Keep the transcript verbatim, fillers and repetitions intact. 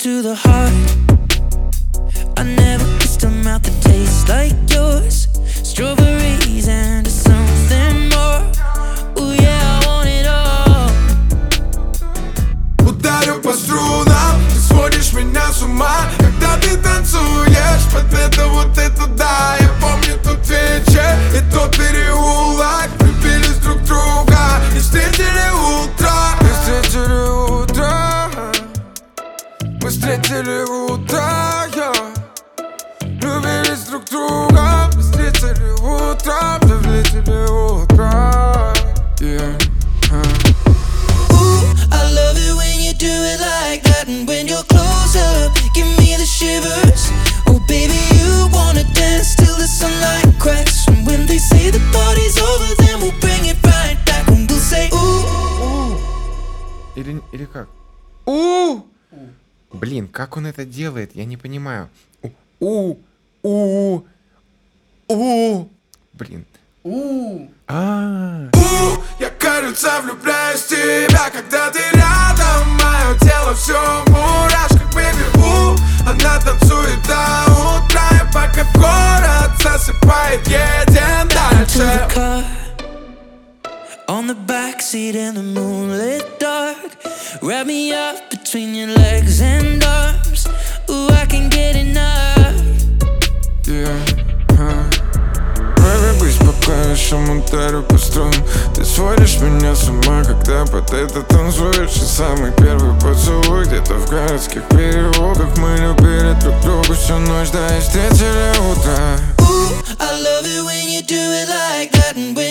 to the heart. I never kissed a mouth that tastes like yours. Strawberries and something more. Ooh yeah, I want it all. Ударю по струнам, ты сводишь меня с ума, когда ты танцуешь под это вот это да. Я помню тот вечер и тот переулок. Влюбились друг в друга и встретили утро. Мы встретили утро. Мы встретили утро, yeah. Влюбились друг в друга. Мы встретили утро. Мы встретили утро, yeah. Ooh, I love it when you do it like that. And when you're close up, give me the shivers. Oh baby, you wanna dance till the sunlight cracks. And when they say the party's over, then we'll bring it right back. And we'll say ooh. Или, или как? У! Блин, как он это делает? Я не понимаю. У! У! У! Блин. У! А. У, я, кажется, влюбляюсь в тебя, когда ты рядом. Мое тело все в мурашках, бэби. У, она танцует до утра, и пока в город засыпает, едем To the дальше. car, on the backseat in the moonlit dark. Wrap me up between your legs and arms. Ooh, I can't get enough. Yeah, huh. Baby, быть спокойнейшим, ударю по струнам. Ты сводишь меня с ума, когда под это танцуешь. И самый первый поцелуй где-то в городских переулках. Мы любили друг друга всю ночь, да и встретили утро. Ooh, I love it when you do it like that. And when